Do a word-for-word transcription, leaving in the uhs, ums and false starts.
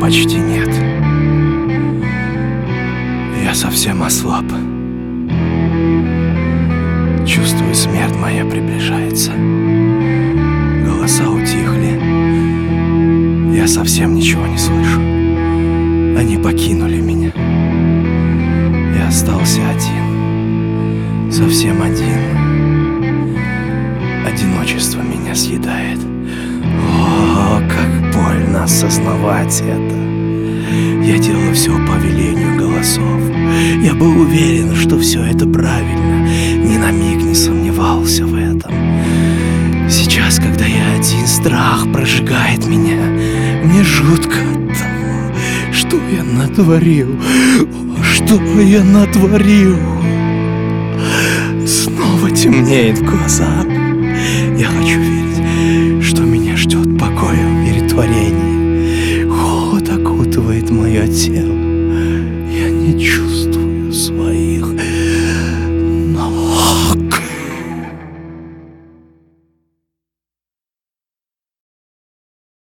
почти нет. Я совсем ослаб. Чувствую, смерть моя приближается. Голоса утихли. Я совсем ничего не слышу. Они покинули меня. Я остался один. Совсем один. Одиночество меня съедает. О, как больно осознавать это. Я делаю все по велению голосов. Я был уверен, что все это правильно. Ни на миг не сомневался в этом. Сейчас, когда я один, страх прожигает меня. Мне жутко от того, что я натворил. О, что я натворил. Снова темнеет в глазах. Я хочу верить.